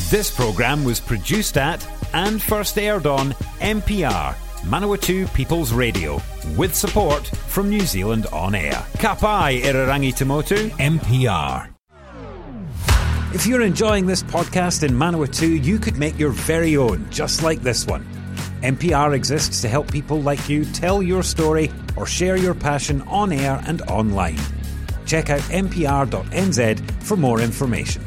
This programme was produced at and first aired on MPR, Manawatu People's Radio, with support from New Zealand On Air. Ka pai Irarangi Tamotu, MPR. If you're enjoying this podcast in Manawatu, you could make your very own, just like this one. MPR exists to help people like you tell your story or share your passion on air and online. Check out mpr.nz for more information.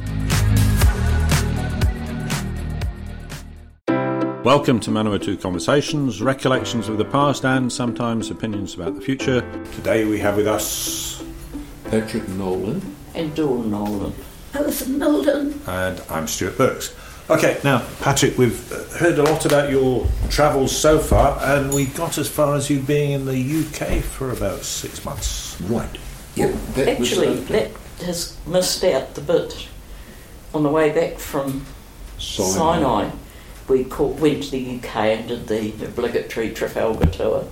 Welcome to Manawatu Conversations, recollections of the past and sometimes opinions about the future. Today we have with us Patrick Nolan and Dawn Nolan. Alison Nolan. And I'm Stuart Burks. Okay, now Patrick, we've heard a lot about your travels so far, and we got as far as you being in the UK for about 6 months. Right. Yeah, that has missed out the bit. On the way back from Sinai, we went to the UK and did the obligatory Trafalgar tour,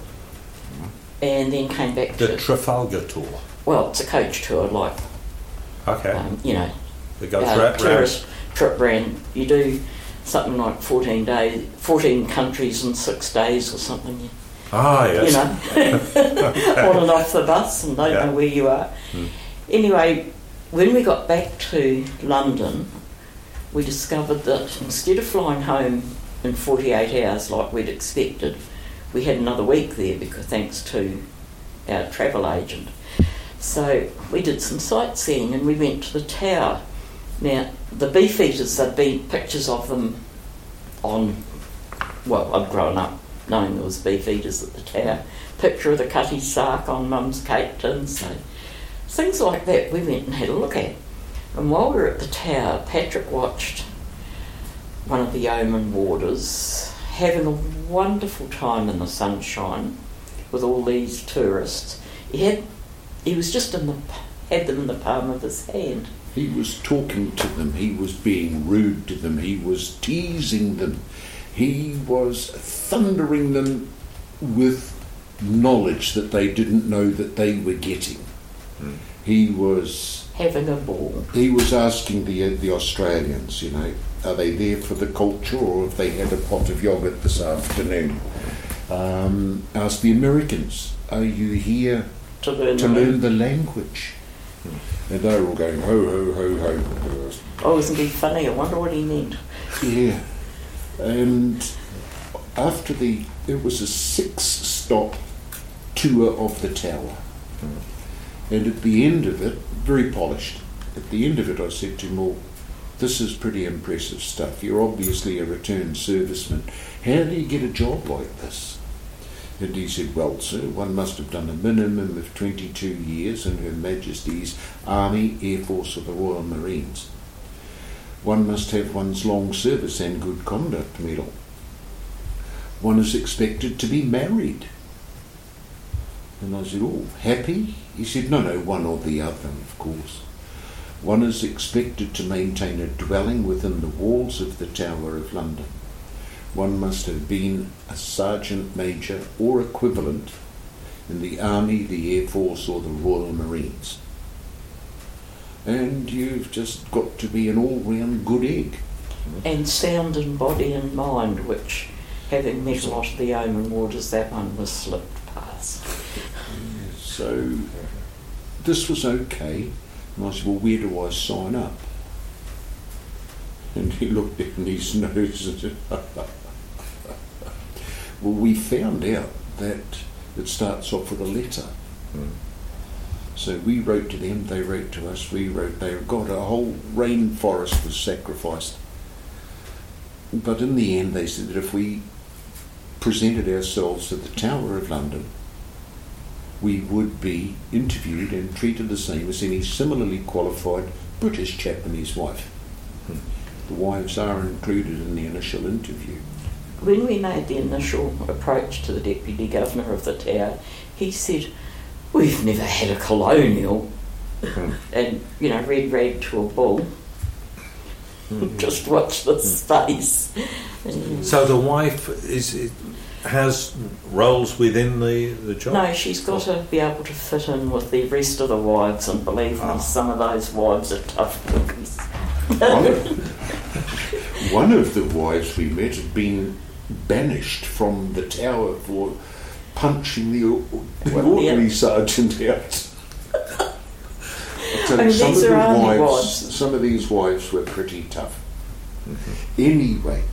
and then came back to... The Trafalgar tour? Well, it's a coach tour, like... Okay. They go throughout tourist trip round. You do something like 14 countries in 6 days or something. Ah, yes. On and off the bus and don't know where you are. Anyway, when we got back to London, we discovered that instead of flying home in 48 hours like we'd expected, we had another week there because thanks to our travel agent. So we did some sightseeing and we went to the Tower. Now, the Beefeaters, there'd been pictures of them on... Well, I'd grown up knowing there was Beefeaters at the Tower. Picture of the Cutty Sark on Mum's cake tins. So things like that we went and had a look at. And while we were at the Tower, Patrick watched one of the yeoman warders having a wonderful time in the sunshine with all these tourists. He was just had them in the palm of his hand. He was talking to them, he was being rude to them, he was teasing them, he was thundering them with knowledge that they didn't know that they were getting. He was... having a ball. He was asking the Australians, are they there for the culture or have they had a pot of yoghurt this afternoon? Asked the Americans, are you here to learn the language? And they were all going, ho, ho, ho, ho. Oh, isn't he funny? I wonder what he meant. Yeah. And after it was a 6-stop tour of the Tower. And at the end of it, very polished, at the end of it I said to him, well, this is pretty impressive stuff. You're obviously a returned serviceman. How do you get a job like this? And he said, well, sir, one must have done a minimum of 22 years in Her Majesty's Army, Air Force or the Royal Marines. One must have one's long service and good conduct medal. One is expected to be married. And I said, oh, happy? He said, no, one or the other, of course. One is expected to maintain a dwelling within the walls of the Tower of London. One must have been a sergeant major or equivalent in the Army, the Air Force or the Royal Marines. And you've just got to be an all-round good egg. And sound in body and mind, which, having met a lot of the yeoman warders, that one was slipped past. So this was okay. And I said, well, where do I sign up? And he looked down his nose and said, well, we found out that it starts off with a letter. So we wrote to them, they wrote to us, they got a whole rainforest was sacrificed. But in the end they said that if we presented ourselves at the Tower of London, we would be interviewed and treated the same as any similarly qualified British chap and his wife. The wives are included in the initial interview. When we made the initial approach to the Deputy Governor of the Tower, he said, we've never had a colonial. And, red rag to a bull. Just watch this face. So the wife has roles within the job? No, she's got to be able to fit in with the rest of the wives, and believe me, some of those wives are tough cookies. One of the wives we met had been banished from the tower for punching the orderly sergeant out. I mean, some these of are the army wives, wives. some of these wives were pretty tough. Anyway,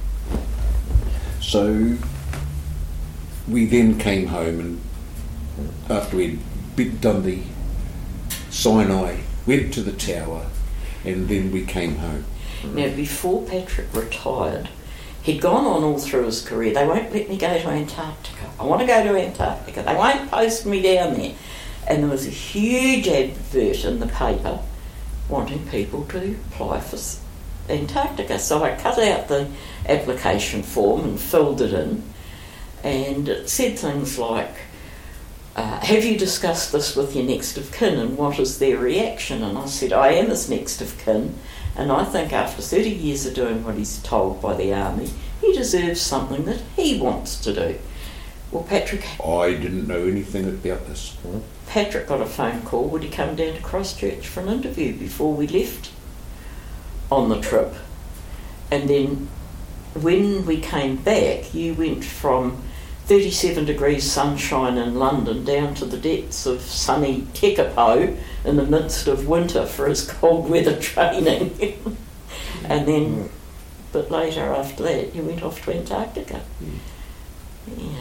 so we then came home, and after we'd done the Sinai, went to the tower, and then we came home. Now, before Patrick retired, he'd gone on all through his career. They won't let me go to Antarctica. I want to go to Antarctica. They won't post me down there. And there was a huge advert in the paper wanting people to apply for Antarctica. So I cut out the application form and filled it in. And it said things like, have you discussed this with your next of kin and what is their reaction? And I said, I am his next of kin, and I think after 30 years of doing what he's told by the army, he deserves something that he wants to do. Well, Patrick... I didn't know anything about this. Patrick got a phone call. Would he come down to Christchurch for an interview before we left on the trip? And then when we came back, you went from 37 degrees sunshine in London down to the depths of sunny Tekapo in the midst of winter for his cold weather training. And then a bit later after that, you went off to Antarctica. Yeah.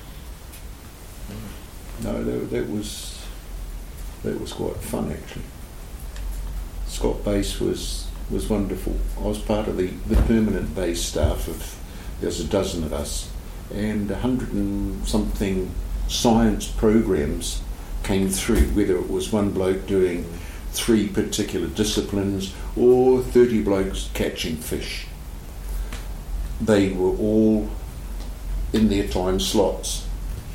No, that was quite fun, actually. Scott Base was wonderful. I was part of the permanent base staff of, there's a dozen of us, and 100 and something science programs came through, whether it was one bloke doing 3 particular disciplines or 30 blokes catching fish. They were all in their time slots.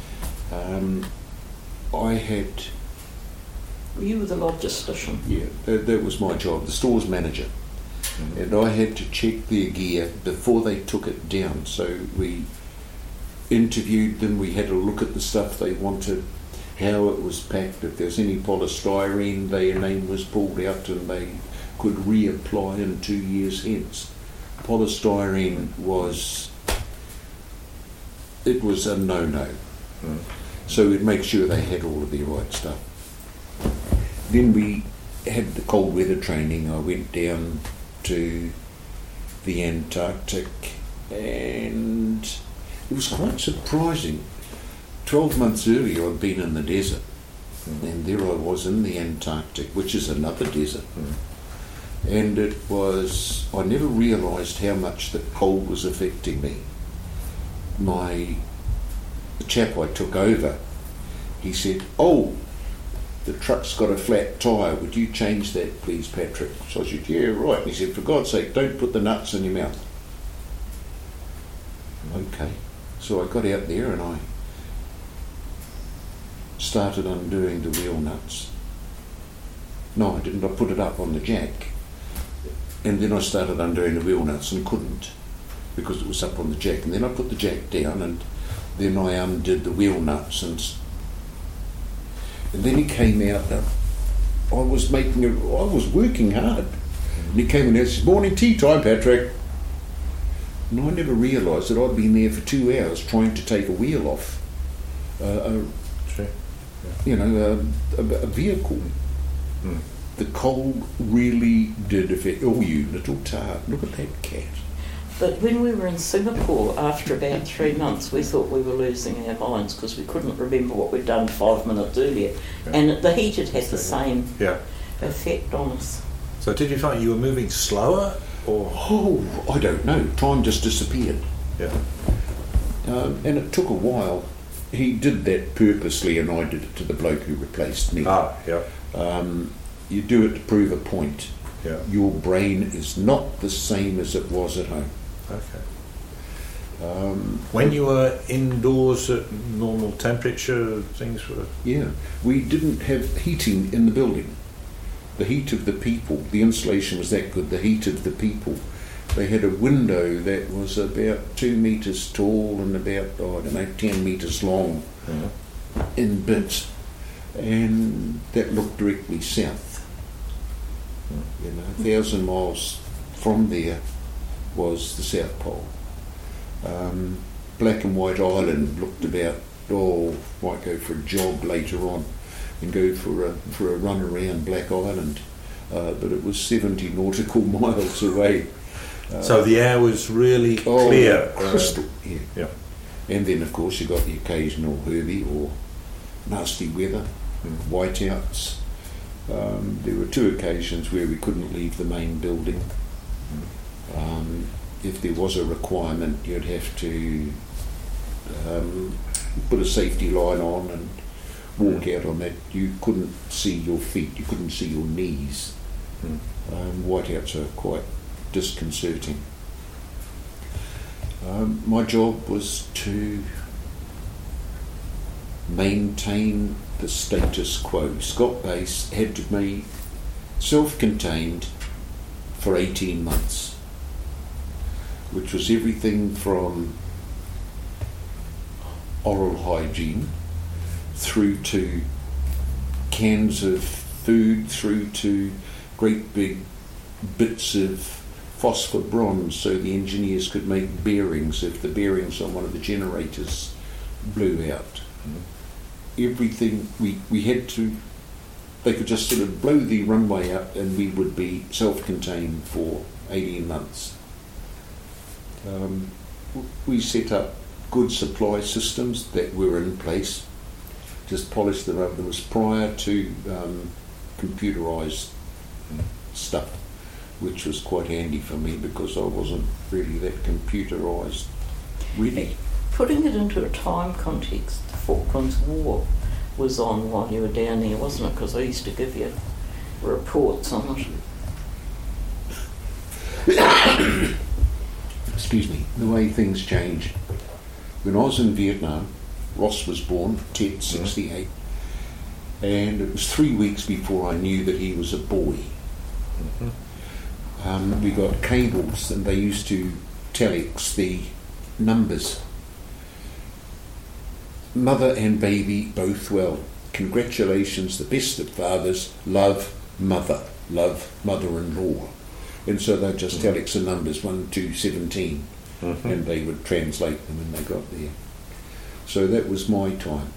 You were the logistician. Yeah, that was my job, the stores manager. And I had to check their gear before they took it down. So we interviewed them, we had a look at the stuff they wanted, how it was packed, if there's any polystyrene, their name was pulled out and they could reapply in 2 years hence. Polystyrene was a no-no. So we'd make sure they had all of the right stuff. Then we had the cold weather training. I went down to the Antarctic, and it was quite surprising. 12 months earlier I'd been in the desert, and there I was in the Antarctic, which is another desert. And it was, I never realised how much the cold was affecting me. The chap I took over, he said, "Oh, the truck's got a flat tyre, would you change that please, Patrick?" So I said, "Yeah, right." And he said, "For God's sake, don't put the nuts in your mouth." Okay. So I got out there and I started undoing the wheel nuts. No, I didn't. I put it up on the jack. And then I started undoing the wheel nuts and couldn't, because it was up on the jack. And then I put the jack down, and then I undid the wheel nuts, and then he came out. I was working hard, and he came in and said, "Morning tea time, Patrick." And I never realised that I'd been there for 2 hours trying to take a wheel off a vehicle. The cold really did affect. Oh, you little tart! Look at that cat. But when we were in Singapore, after about 3 months, we thought we were losing our minds because we couldn't remember what we'd done 5 minutes earlier. Yeah. And the heat had the same effect on us. So did you find you were moving slower? Or? Oh, I don't know. Time just disappeared. Yeah. And it took a while. He did that purposely, and I did it to the bloke who replaced me. Ah, yeah. You do it to prove a point. Yeah. Your brain is not the same as it was at home. Okay. When you were indoors at normal temperature, things were... Yeah. We didn't have heating in the building. The heat of the people, the insulation was that good, the heat of the people. They had a window that was about 2 metres tall and about, 10 metres long in bits. And that looked directly south. 1,000 miles from there was the South Pole. Black and White Island looked about, might go for a jog later on and go for a run around Black Island. But it was 70 nautical miles away. So the air was really clear. Crystal, yeah. Yeah. And then, of course, you got the occasional Herbie or nasty weather, whiteouts. There were 2 occasions where we couldn't leave the main building. If there was a requirement, you'd have to put a safety line on and walk out on that. You couldn't see your feet, you couldn't see your knees. Whiteouts are quite disconcerting. My job was to maintain the status quo. Scott Base had to be self-contained for 18 months, which was everything from oral hygiene through to cans of food, through to great big bits of phosphor bronze so the engineers could make bearings if the bearings on one of the generators blew out. Everything we had to, they could just sort of blow the runway up and we would be self-contained for 18 months. We set up good supply systems that were in place, just polished them up. It was prior to computerised stuff, which was quite handy for me because I wasn't really that computerised ready. Putting it into a time context, the Falklands War was on while you were down there, wasn't it? Because I used to give you reports on it. Excuse me, the way things changed. When I was in Vietnam, Ross was born, Ted, 68, and it was 3 weeks before I knew that he was a boy. We got cables and they used to telex the numbers. Mother and baby both well. Congratulations, the best of fathers. Love, mother-in-law. And so they'd just telex the numbers 1 to 17 and they would translate them when they got there. So that was my time.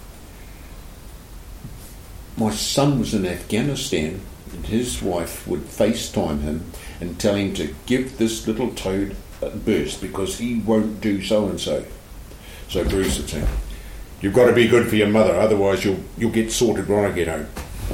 My son was in Afghanistan and his wife would FaceTime him and tell him to give this little toad a burst because he won't do so-and-so. So Bruce would say, "You've got to be good for your mother, otherwise you'll get sorted when I get home."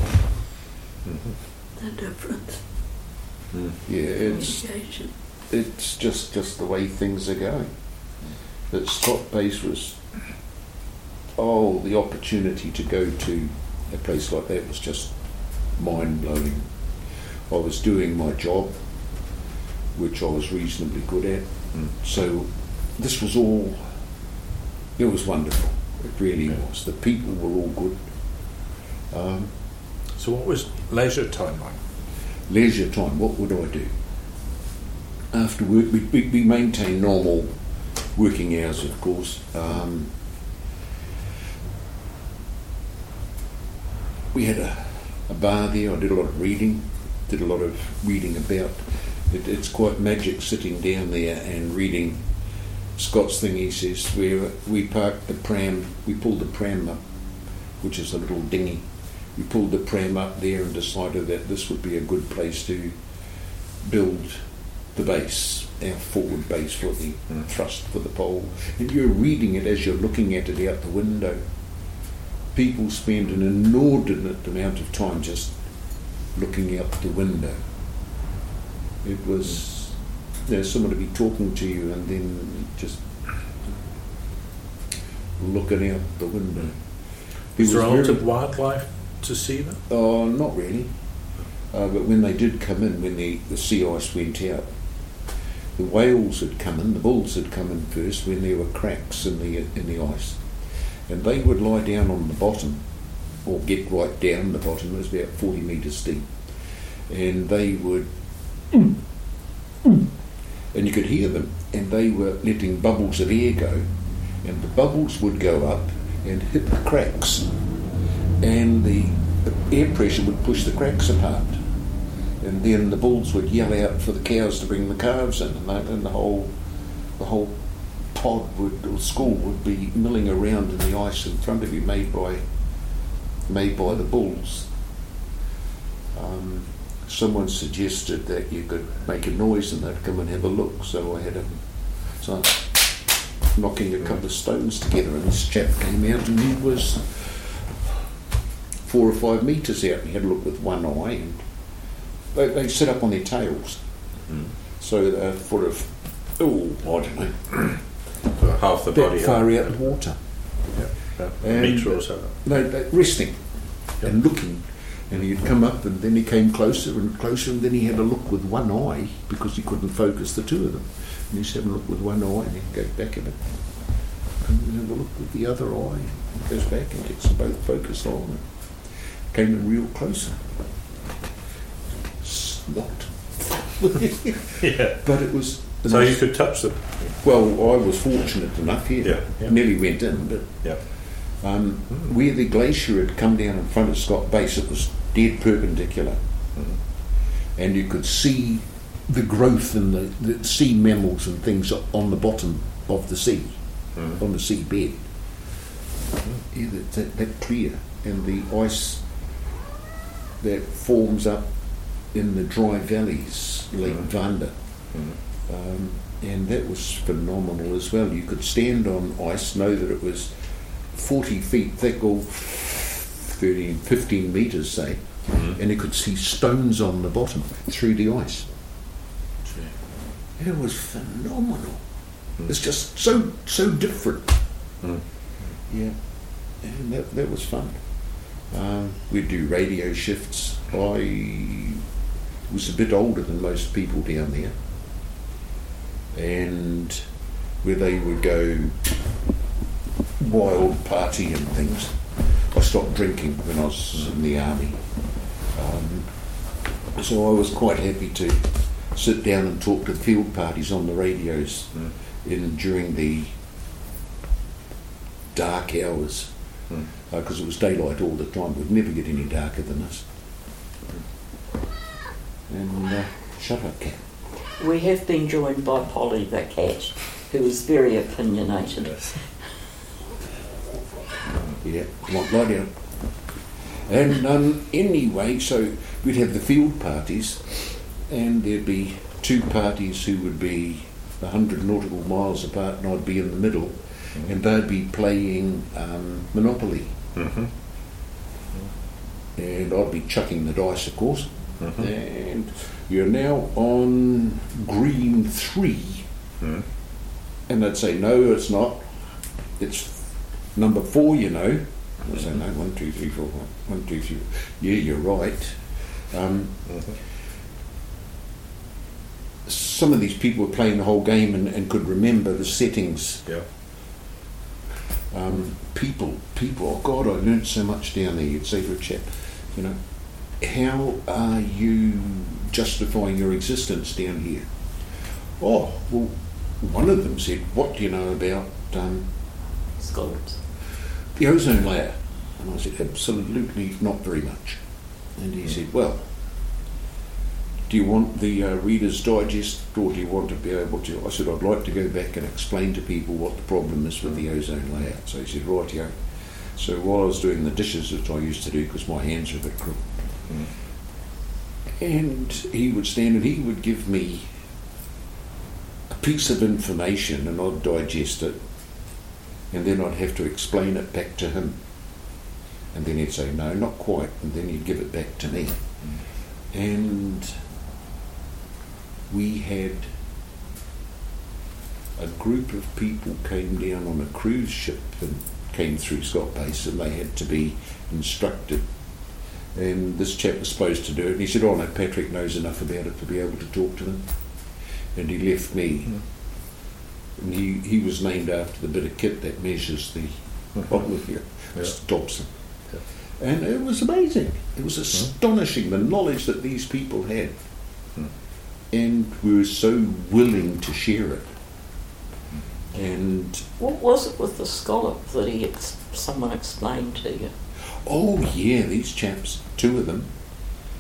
The difference. Yeah, it's just the way things are going. That Scott Base was, the opportunity to go to a place like that was just mind-blowing. I was doing my job, which I was reasonably good at, so this was all, it was wonderful. It really was. The people were all good. So what was leisure time like? Leisure time, what would I do? After work, we maintained normal working hours, of course. We had a bar there. I did a lot of reading, about it's quite magic sitting down there and reading Scott's thing. He says, where we parked the pram, we pulled the pram up, which is a little dinghy. We pulled the pram up there and decided that this would be a good place to build the base, our forward base for the thrust for the pole. And you're reading it as you're looking at it out the window. People spend an inordinate amount of time just looking out the window. It was, someone to be talking to you and then just looking out the window. Was there a lot of wildlife to see them? Oh, not really. But when they did come in, when the sea ice went out, the whales had come in, the bulls had come in first when there were cracks in the ice. And they would lie down on the bottom, or get right down the bottom. It was about 40 metres deep. And they would, and you could hear them, and they were letting bubbles of air go, and the bubbles would go up and hit the cracks, and the air pressure would push the cracks apart. and then the bulls would yell out for the cows to bring the calves in, and the whole pod or school would be milling around in the ice in front of you, made by the bulls. Someone suggested that you could make a noise and they'd come and have a look, so I was knocking a couple of stones together, and this chap came out, and he was 4 or 5 metres out, and he had a look with one eye, and they sit up on their tails, so they're sort of, I don't know, for half the body far out of water. A metre or so. No, resting and looking. And he'd come up, and then he came closer and closer, and then he had a look with one eye because he couldn't focus the two of them. And he's having a look with one eye, and he'd go back a bit, and then have a look with the other eye, and goes back and gets them both focused on. And came in real closer. Snot. Yeah. But it was. So you could touch them. Well, I was fortunate enough here. Yeah. Nearly went in, but. Yeah. Where the glacier had come down in front of Scott Base, it was dead perpendicular, and you could see the growth in the sea mammals and things on the bottom of the sea, on the seabed. Yeah, that clear, and the ice that forms up in the dry valleys, Lake Vanda, and that was phenomenal as well. You could stand on ice, know that it was 40 feet thick, or 13, 15 metres, say, and you could see stones on the bottom through the ice. It was phenomenal. It's just so different. Yeah, and that was fun. We'd do radio shifts. I was a bit older than most people down there, and where they would go wild party and things. I stopped drinking when I was in the army, so I was quite happy to sit down and talk to field parties on the radios during the dark hours, because it was daylight all the time. We'd never get any darker than this. And shut up, cat. We have been joined by Polly the cat, who is very opinionated. Yeah, lie down. And anyway, so we'd have the field parties, and there'd be two parties who would be 100 nautical miles apart, and I'd be in the middle, and they'd be playing Monopoly. And I'd be chucking the dice, of course. And you're now on green 3. And they'd say, no, it's not. It's number 4, you know. I say, no, 1, 2, 3, 4, 1, 2, 3. Yeah, you're right. Some of these people were playing the whole game and could remember the settings. Yeah. People, oh God, I learnt so much down there. You'd say to a chap, you know, how are you justifying your existence down here? Oh, well, one of them said, what do you know about Scallops. the ozone layer? And I said, absolutely not very much. And he said, well, do you want the Reader's Digest, or do you want to be able to? I said, I'd like to go back and explain to people what the problem is with the ozone layer. So he said, rightio. So while I was doing the dishes, which I used to do because my hands are a bit crooked, and he would stand and he would give me a piece of information and I'd digest it, and then I'd have to explain it back to him. And then he'd say, no, not quite, and then he'd give it back to me. And we had a group of people came down on a cruise ship and came through Scott Base, and they had to be instructed. And this chap was supposed to do it, and he said, oh no, Patrick knows enough about it to be able to talk to them. And he left me. And he was named after the bit of kit that measures the bottom of here, Mr. Dobson. And it was amazing. It was astonishing, the knowledge that these people had. And we were so willing to share it. And what was it with the scallop that someone explained to you? oh yeah, these chaps, two of them,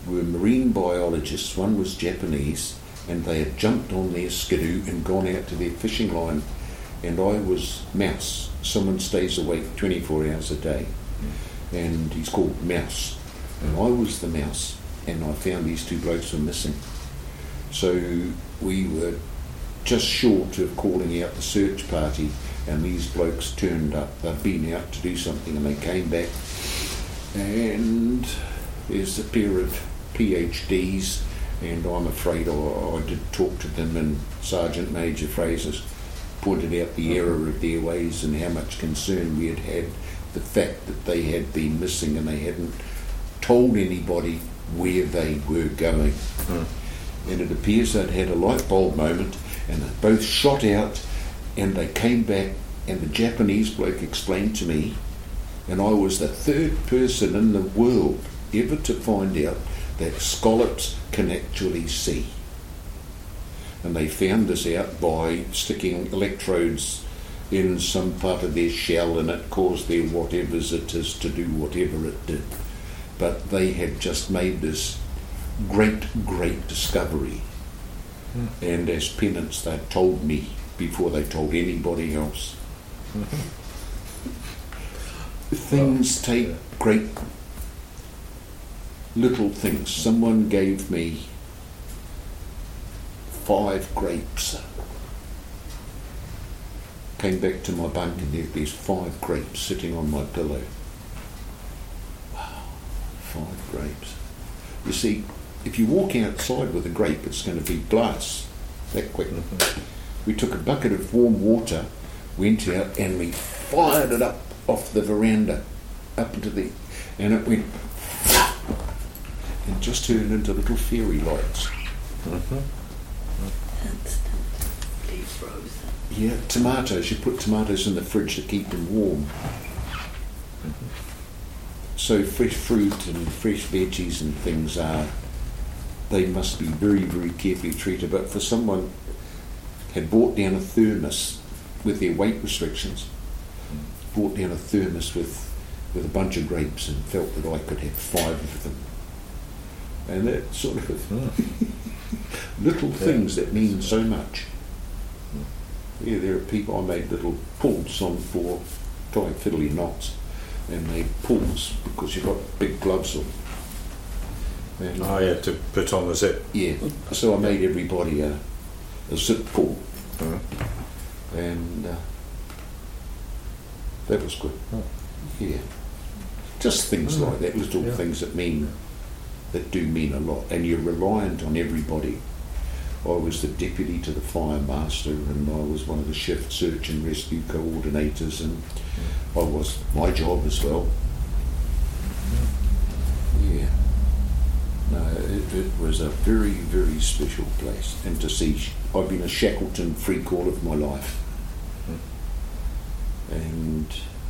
were marine biologists. One was Japanese, and they had jumped on their skidoo and gone out to their fishing line, and I was Mouse. Someone stays awake 24 hours a day, and he's called Mouse, and I was the Mouse, and I found these two blokes were missing. So we were just short of calling out the search party, and these blokes turned up. They'd been out to do something, and they came back, and there's a pair of PhDs, and I'm afraid I did talk to them, and Sergeant Major Fraser's pointed out the error of their ways and how much concern we had the fact that they had been missing and they hadn't told anybody where they were going. And it appears they'd had a light bulb moment, and they both shot out, and they came back, and the Japanese bloke explained to me, and I was the third person in the world ever to find out that scallops can actually see. And they found this out by sticking electrodes in some part of their shell, and it caused their whatever's it is to do whatever it did. But they had just made this great discovery. And as penance, they told me before they told anybody else. Things take great little things. Someone gave me 5 grapes. Came back to my bunk, and there's 5 grapes sitting on my pillow. Wow, 5 grapes. You see, if you walk outside with a grape, it's going to be glass that quick. We took a bucket of warm water, went out, and we fired it up off the veranda, up into the, and it went, and just turned into little fairy lights. Instantly frozen. Yeah, tomatoes. You put tomatoes in the fridge to keep them warm. So fresh fruit and fresh veggies and things they must be very, very carefully treated. But for someone had bought down a thermos with their weight restrictions, bought down a thermos with a bunch of grapes and felt that I could have 5 of them. And that sort of little things that mean so much. Yeah, there are people, I made little pulls on 4 tight fiddly knots, and they pulls because you've got big gloves on. And to put on the zip. Yeah, so I made everybody a zip pull. And that was good. Yeah. Just things like that, little things that do mean a lot, and you're reliant on everybody. I was the deputy to the fire master, and I was one of the shift search and rescue coordinators, and I was my job as well. Yeah. No, it was a very, very special place, and to see, I've been a Shackleton freak all of my life. And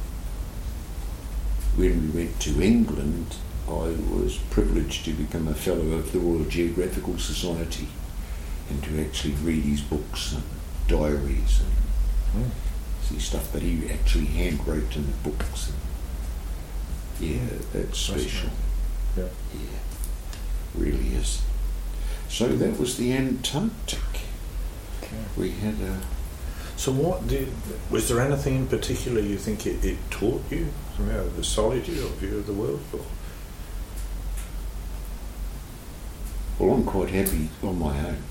when we went to England, I was privileged to become a fellow of the Royal Geographical Society and to actually read his books and diaries and see stuff that he actually hand wrote in the books. And yeah, that's special. Yeah. Really is. So that was the Antarctic. Okay. We had a... So was there anything in particular you think it taught you? The solitude or view of the world? Or? Well, I'm quite happy on my own.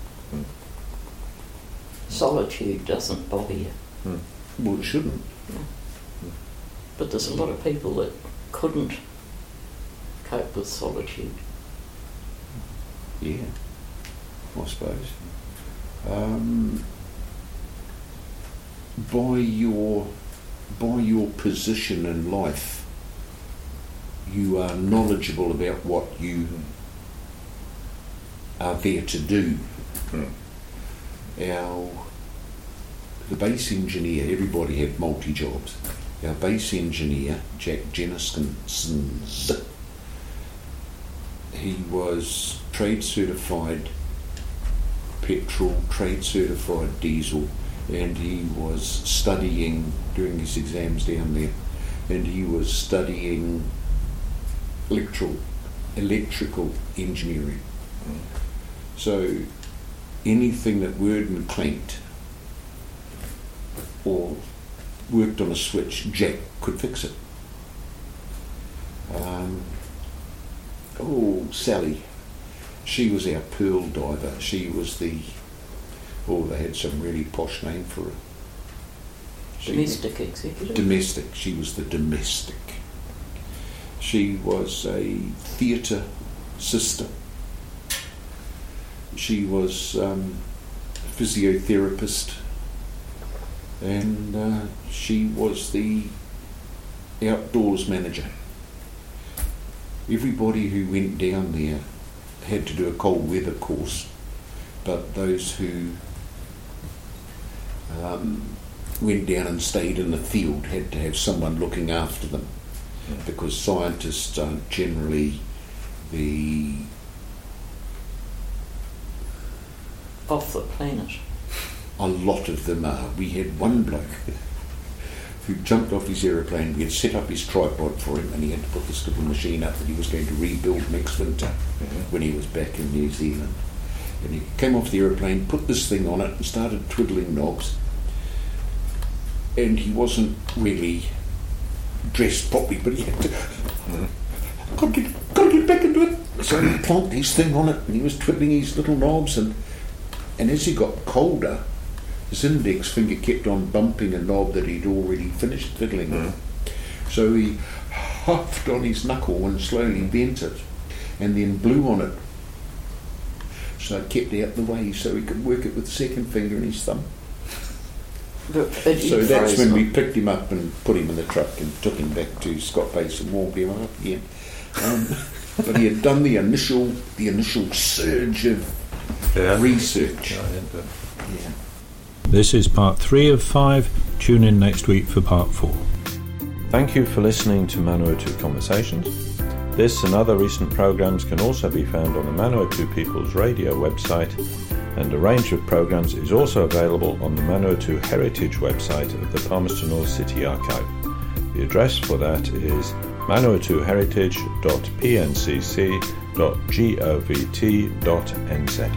Solitude doesn't bother you. Well, it shouldn't. No. But there's a lot of people that couldn't cope with solitude. Yeah, I suppose. By your position in life, you are knowledgeable about what you are there to do. The base engineer, everybody had multi-jobs. Our base engineer, Jack Jennison, he was trade certified petrol, trade certified diesel, and he was studying, doing his exams down there, and he was studying electrical electrical engineering. So anything that whirred and clanked or worked on a switch, Jack could fix it. Sally, she was our pearl diver. She was they had some really posh name for her. Domestic executive? Domestic. She was the domestic. She was a theatre sister. She was a physiotherapist. And she was the outdoors manager. Everybody who went down there had to do a cold weather course, but those who went down and stayed in the field had to have someone looking after them, because scientists aren't generally off the planet. A lot of them are. We had one bloke who jumped off his aeroplane. We had set up his tripod for him, and he had to put this little machine up that he was going to rebuild next winter when he was back in New Zealand. And he came off the aeroplane, put this thing on it, and started twiddling knobs. And he wasn't really dressed properly, but he had to got to get back into it. So he plonked his thing on it, and he was twiddling his little knobs, and as he got colder, his index finger kept on bumping a knob that he'd already finished fiddling with. So he huffed on his knuckle and slowly bent it, and then blew on it. So it kept out the way so he could work it with the second finger and his thumb. So that's when we picked him up and put him in the truck and took him back to Scott Base and warmed him up again. But he had done the initial surge of research. Yeah. This is part 3 of 5. Tune in next week for part 4. Thank you for listening to Manawatu Conversations. This and other recent programs can also be found on the Manawatu People's Radio website, and a range of programs is also available on the Manawatu Heritage website of the Palmerston North City Archive. The address for that is manawatuheritage.pncc.govt.nz.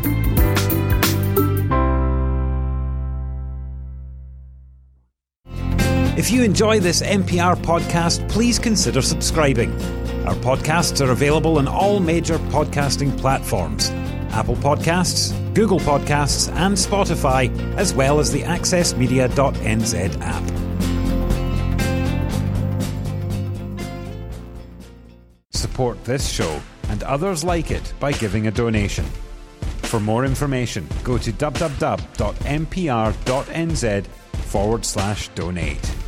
If you enjoy this MPR podcast, please consider subscribing. Our podcasts are available on all major podcasting platforms: Apple Podcasts, Google Podcasts and Spotify, as well as the accessmedia.nz app. Support this show and others like it by giving a donation. For more information, go to www.mpr.nz/donate.